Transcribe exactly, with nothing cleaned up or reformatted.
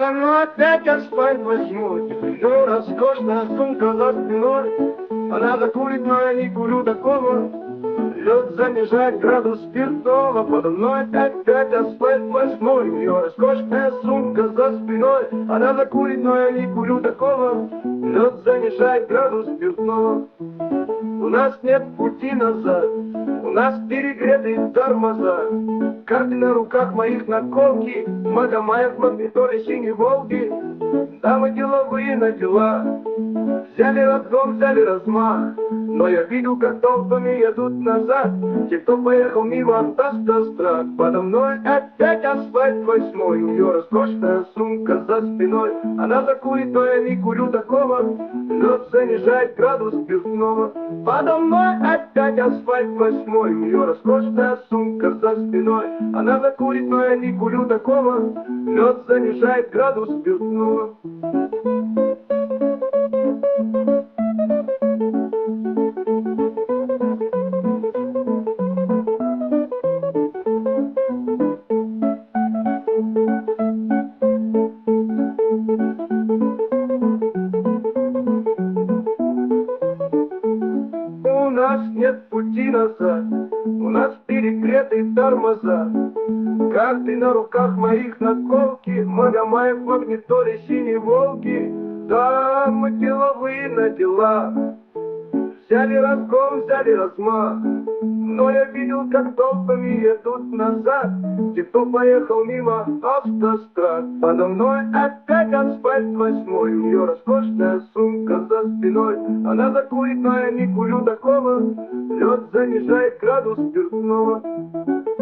Подо мной опять асфальт возьму, но роскошная сумка за спиной. Она закурит, но я не курю такого. Лед занижает градус спиртного. Подо мной опять асфальт возьму, ее роскошная сумка за спиной. Она закурит, но я не курю такого. Лед занижает градус спиртного. У нас нет пути назад, у нас перегретые тормоза. Карты на руках моих наколки, Магомаев в магнитоле синей Волги. Дамы деловые на дела, взяли разгон, взяли размах. Но я видел, как толпами едут назад те, кто поехал мимо от автострад. Подо мной опять асфальт восьмой, у нее роскошная сумка за спиной. Она закурит, но я не курю такого. Лед занижает градус спиртного. Подо мной опять асфальт восьмой, у нее роскошная сумка за спиной. Она закурит, но я не курю такого. Лед занижает градус спиртного. У нас нет пути назад, у нас перегретые тормоза. Карты на руках моих наколки, Магомаев в магнитоле синей Волги. Да, мы деловые на дела, взяли разгон, взяли размах. Но я видел, как толпами едут назад те, кто поехал мимо автострад. Подо мной опять асфальт восьмой, у нее роскошная сумка за спиной. Она закурит, но я не курю такого. Лед занижает градус спиртного.